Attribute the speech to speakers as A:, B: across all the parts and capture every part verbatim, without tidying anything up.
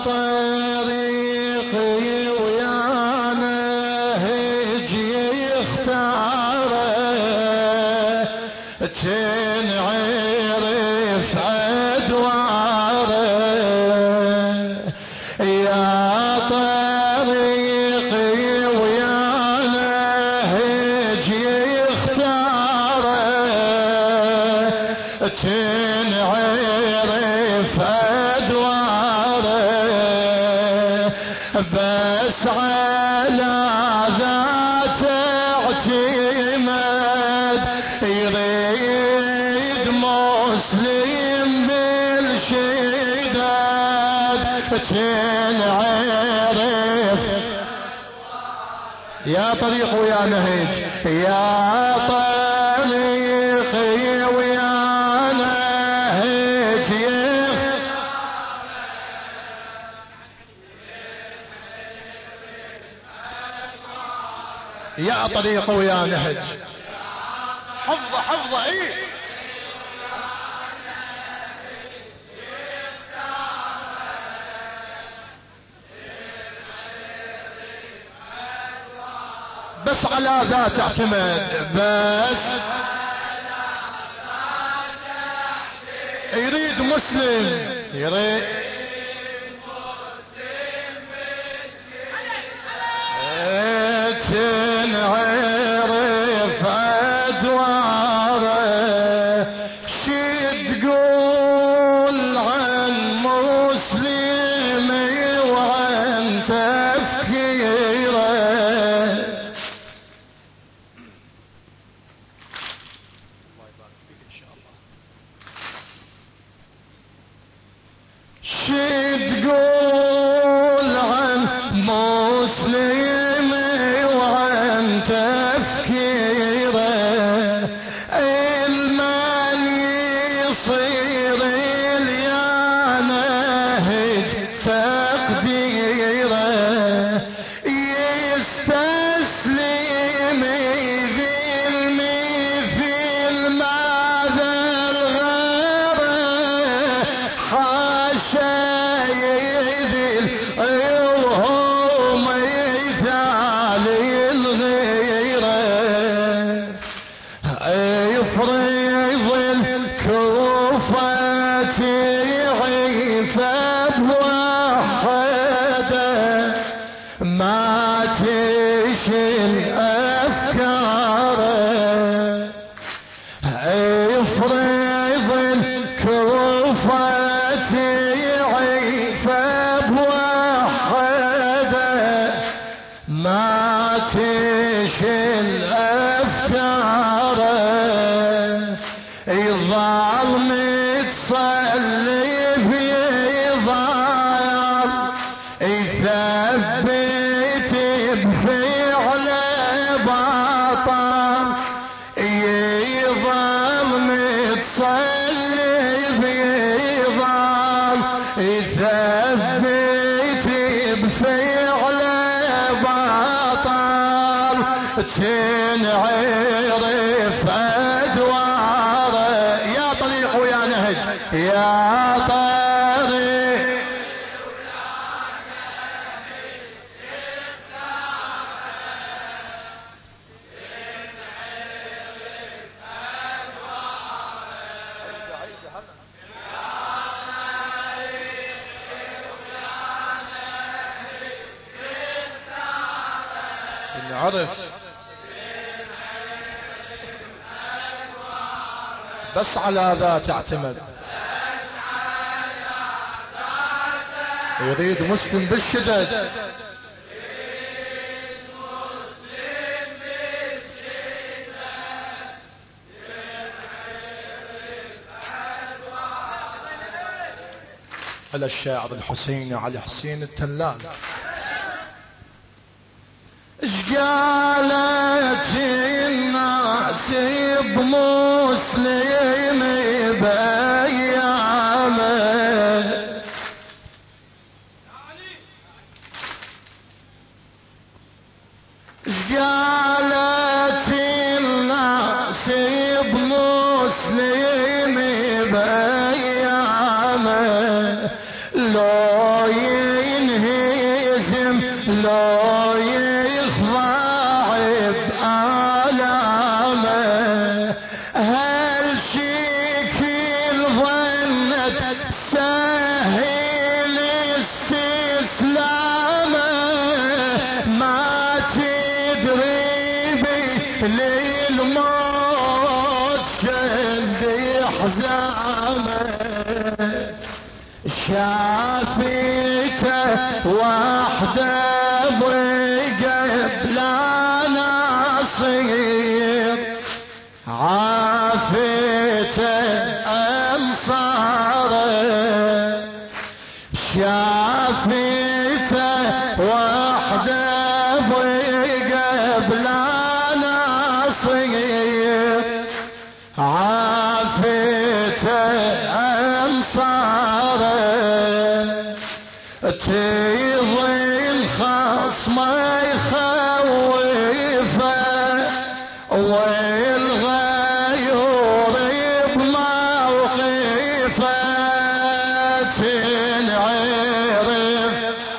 A: طريقي ويا نهجي اختاره تنعرف أدواره يا طريقي ويا نهجي اختاره تنعرف أدواره بس على ذات اعتماد يريد مسلم بالشداد تنعرف يا طريق ويا نهج يا طريقي ويا نهج يا طريق ويا نهج حفظه حفظه ايه بس على ذات اعتمد بس يريد مسلم يريد تنعرف أدواره شي تقول عن مسلم وعن تفكيره شي تقول عن مسلم وعن تفكيره المن يصير يا نهج تقديره يستسلم ذي المثل ماذا الغيره حاشا يذل وهو مثال الغيره يفرض الكوفة عيفة بوحده ما تشل أفكاره يفرض الكوفة عيفة بوحده ما تشل أفكاره يظل متصلب يضايع يثبت بفعل باطل يظل متصلب يظل يثبت بفعل باطل تنعرف أدواره يا طريق ويا نهج يا طريق تنعرف بس على ذات اعتمد يريد مسلم بالشدد على الشاعر الحسيني علي حسين التلال اش قالت الناس بمسلم بأيامه اش قالت الناس بمسلم بأيامه لو لو يخضع بآلامه هل شكل ظنت سهل استسلامه ما تدري بي للموت شد حزامه شافيته وحده وقبل نصير عافيته انصاره شافيته وحده وقبل نصير عافيته انصاره تظل خصمه يخوفه والغيور بموقفه تنعرف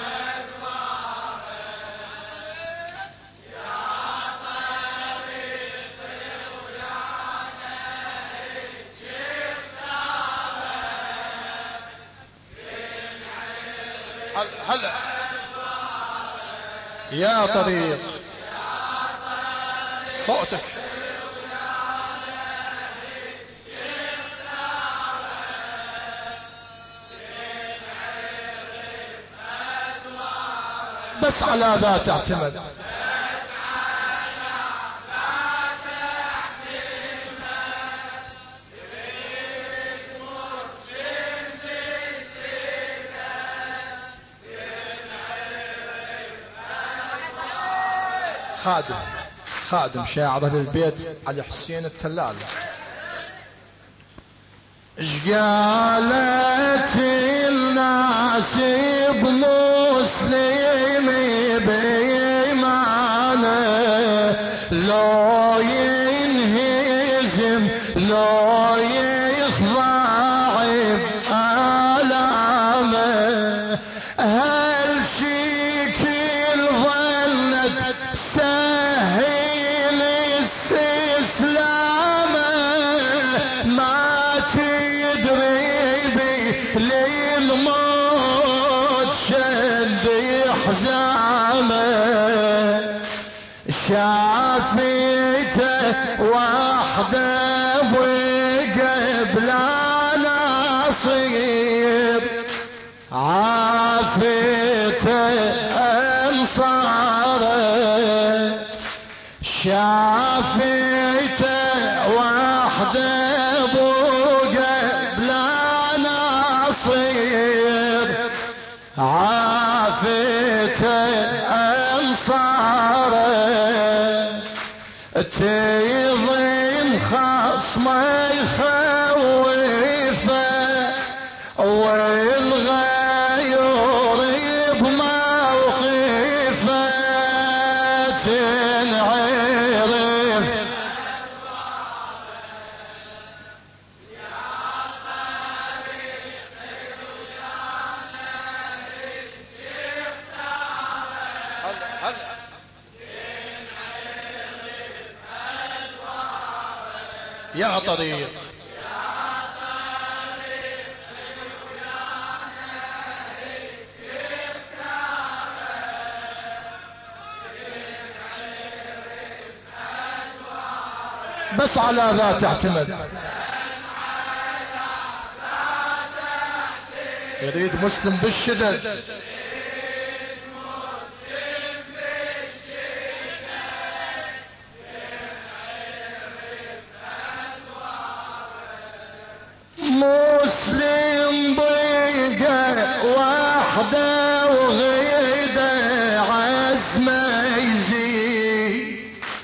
A: هلا يا طريق صوتك بس على ذات اعتمد خادم خادم شاعر اهل البيت علي حسين التلال قالت الناس بمسلم بإيمانه لو ينهزم لو يخضع بآلامه هل شكل ظنت سهل استسلامه ما تدري بي للموت شد حزامه شافيته وحده وقبل نصير عافيته انصاره شافيته وحده وقبل نصير عافيته انصاره تظل خصمه يخوفه والغيور بموقفه تنعرف يا طريق بس على ذات اعتمد يريد مسلم بالشدد مسلم بقى وحده وغيده عزمه يزيد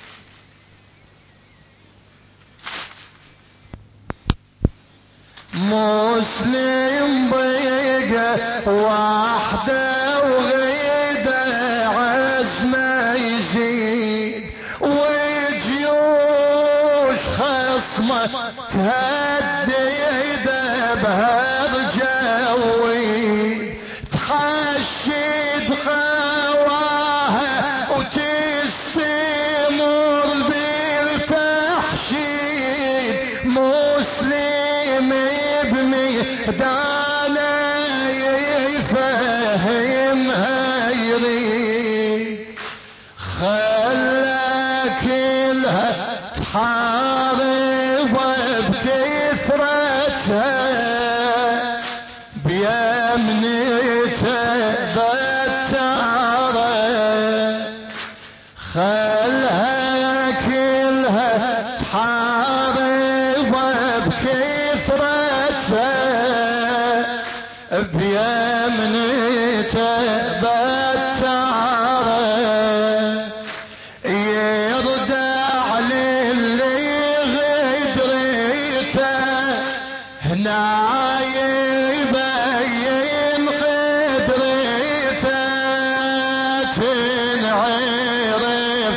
A: مسلم بقى وحده وغيده عزمه يزيد وجيوش خصمه تهدد بهالجوي تحشد خوارج يفهمها يريد خلى كلها تحارب بكثرتها بيمنيته بتعرى خلها كلها تحارب بكثرتها بيمنيته بتعرى يردع للي غدرته هنا يبين قدرته تنعرف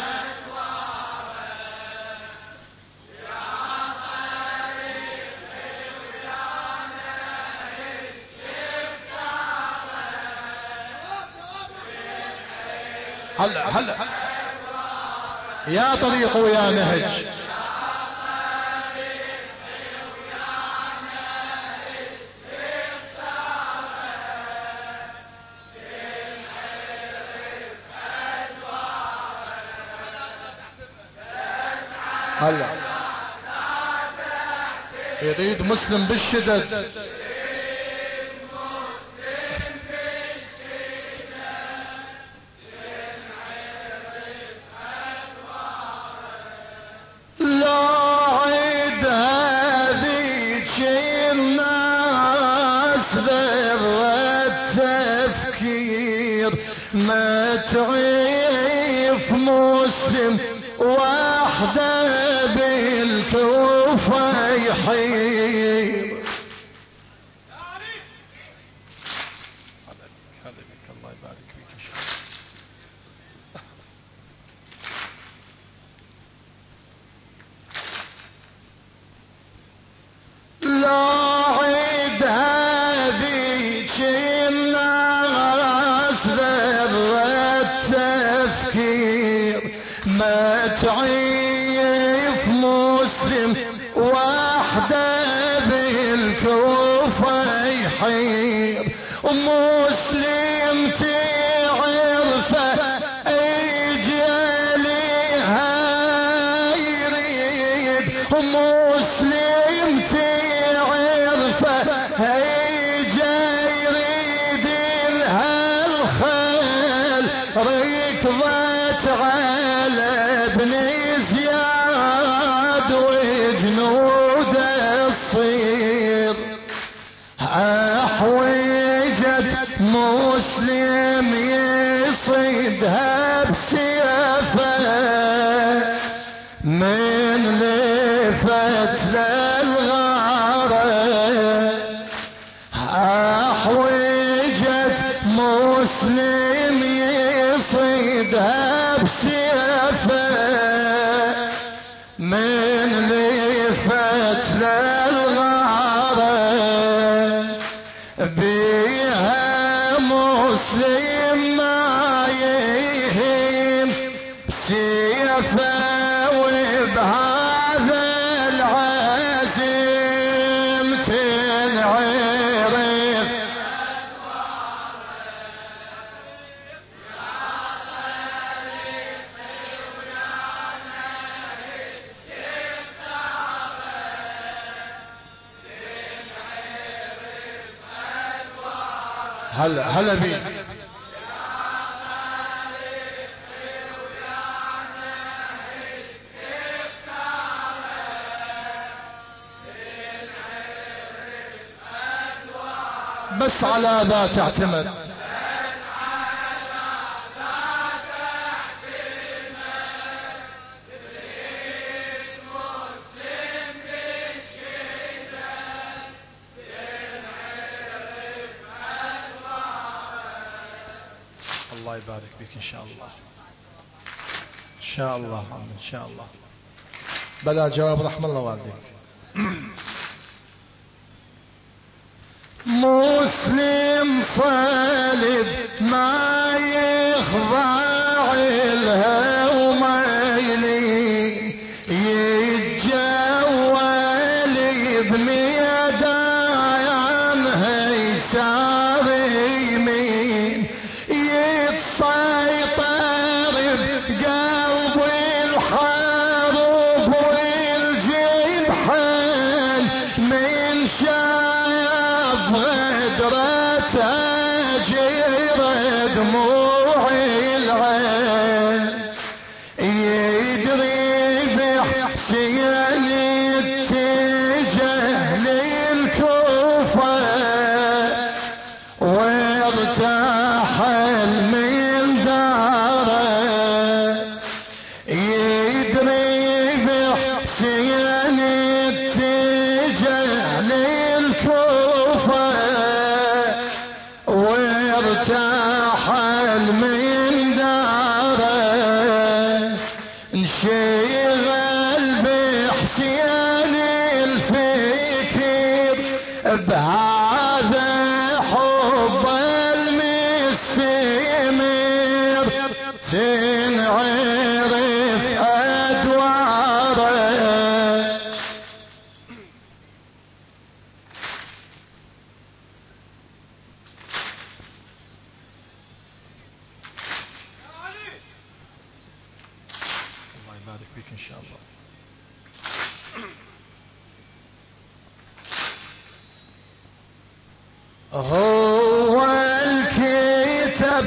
A: هلا هلا يا طريق ويا نهج هلا يريد مسلم بالشدد ما تعيف مسلم وحده بالكوفة يحير الله يبارك فيك ان شاء الله لا عيد هذيك الناس ذرة تفكير ما تعيف مسلم وحده بالكوفة يحير ومسلم تعرفه اجليها يريد ومسلم تعرفه اجا يريد لها الخيل ركضت على ابن زياد وجنوده الصير احوجت مسلم يصيدها بسيفه من لفت للغاره احوجت مسلم يصيدها بسيفه من لفت للغاره بيها مسلم ما يهيم سيفه وبهذا العزم تنعرف هلا هلا بيك بس على ذا تعتمد الله يبارك بك ان شاء الله ان شاء الله ان شاء الله بلا جواب رحم الله والديك مسلم صالب ما يخضع لها وما يلي يتجول بميدانها يسار جير دموع العين يدري بحسين اتجه للكوفة وارتحل من داره يدري بحسين اتجه للكوفة وارتحل من داره انشغل بحسين الفكر بهذا حب المستمر تنعرف أدواره الله يبارك فيك إن شاء الله. هو الكتاب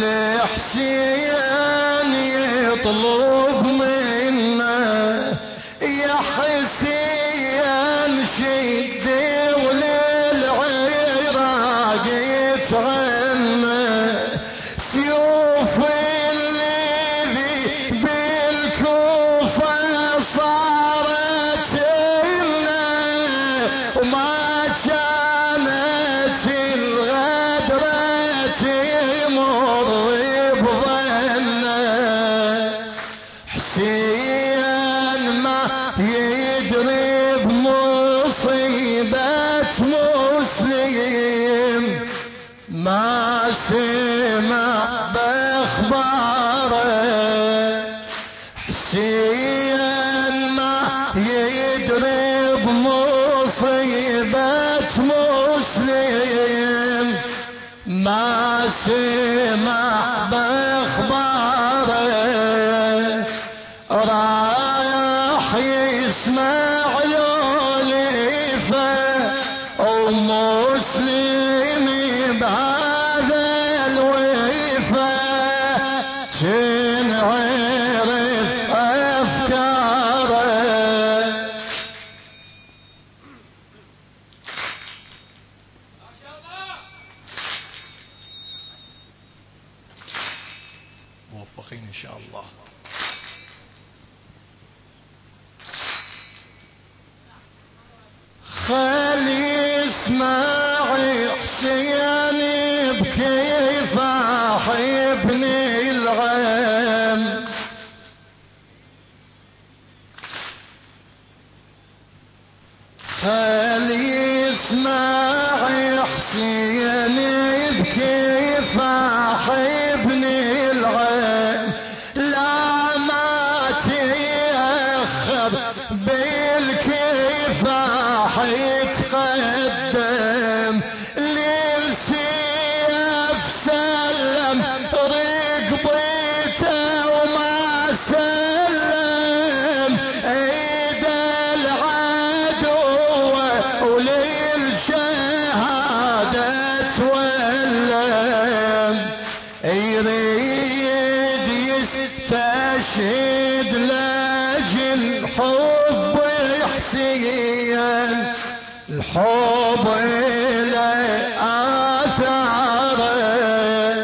A: لحسين يطلب منا يا حسين شد وللعراق يتغنى سيوف الذي بالكوفة صارت لنا وما كانت الغدرة تمر بظنه حسين ما يدري بمصيبة مسلم ما سمع باخباره حسين ما يدري بمصيبة مسلم ما سمع باخباره رايح يسمع يوليفه ومسلم بهذا الوفا تنعرف افكاره موفقين ان شاء الله. خلي يسمع حسين بكيف احبني الغم خلي يسمع حسين بكيف احبني الغم لا ما تيأخر بالكفاح يتقدم للسيف سلم رقبته وما سلم ايد العدو وللشهادة تولم يريد يستشهد لاجل حب حسين الحب له آثاره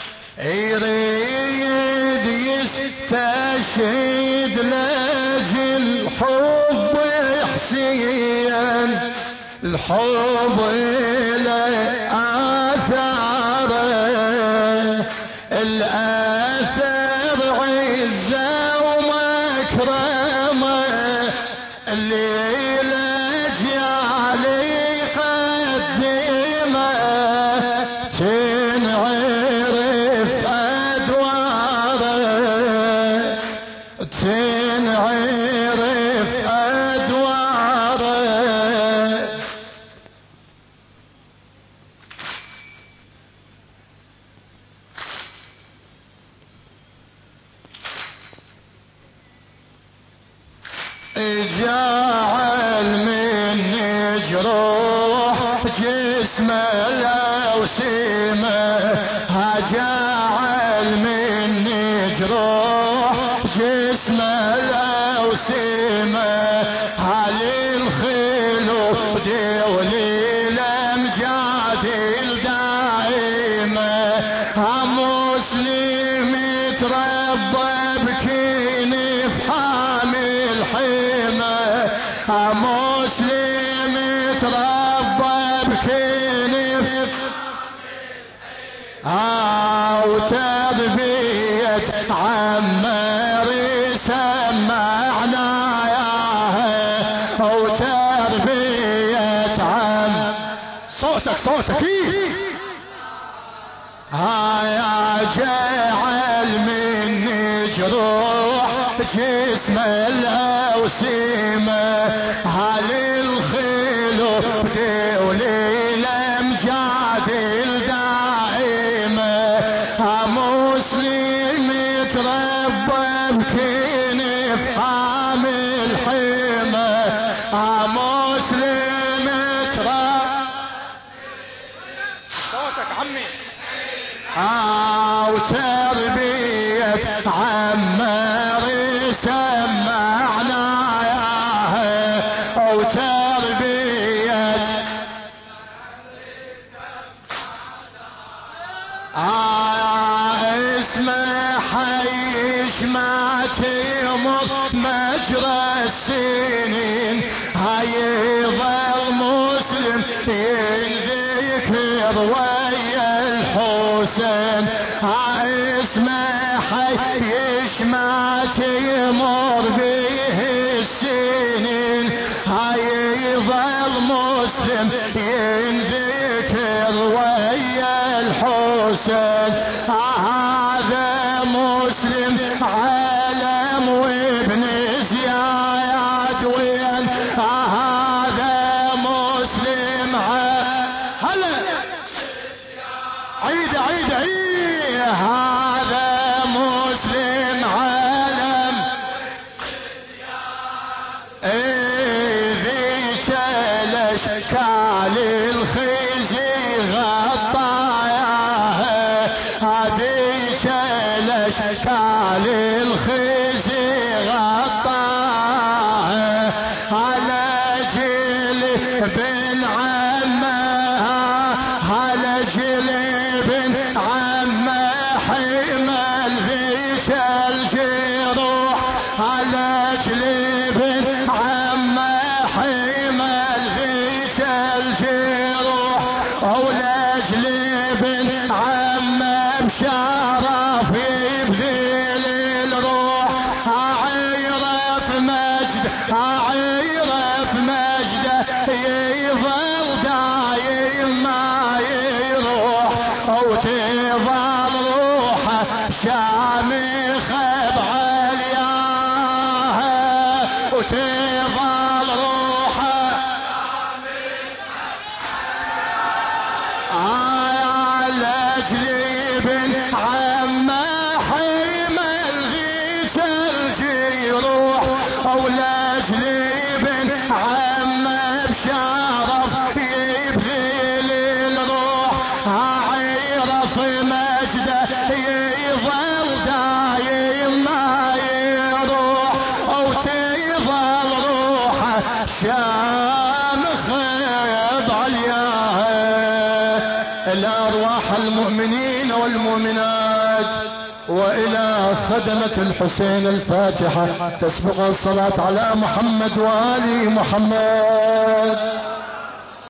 A: يريد يستشهد لاجل حب حسين الحب له آثاره الآثار عزة ومكرمة اللي لجعل يقدمه تنعرف أدواره تنعرف أدواره جعل من جروح جسمه لو سمه جعل مني جروح جسمه لو سيمه هل الخلود وليلم جادل دائمه مسلم تربى بكنف حامي الحمى مسلم تربى بكنف او تربية عمار سمعنا ياها او تربية عم صوتك صوتك ايه هيا جعل مني جروح جسم الاوسيمه هل الخلود وليلم جادل دائمه مسلم تربى بكنف حامي الحمى مسلم تربى صوتك عمي او تربية عمار سمعنا ياها او تربية آه اسمه حيش ما تمر مجرى السنين هيظل مسلم ينذكر ويا الحسين اسمه حيش ما تمر به السنين هيظل مسلم ينذكر ويا الحسين هذا مسلم عالم وابن زياد وين هذا مسلم هلا عيد عيد عيد هذا مسلم عالم ذيك الاشكال الخزي غطاياها هذيك الاشكال الخزي غطاها على جيل بن عمها على جيل بن عمه حمل ذيك الجروح على جيل بن عمه حمل ذيك الجروح ولاجل بن عمه بشرف يبذل الروح اعيرف مجد اعيرف مجده يظل دايم ما يروح وتظل روحه شامخه بعلياها وتظل روحه على جليب عمه حمل ذيك الجروح اولى جليب عمه بشرف يبذل الروح اعرف مجده يظل دايم ما يروح او تظل روحه شامخه بعلياها الارواح المؤمنين والمؤمنات والى خدمة الحسين الفاتحة تسبق الصلاة على محمد وآل محمد.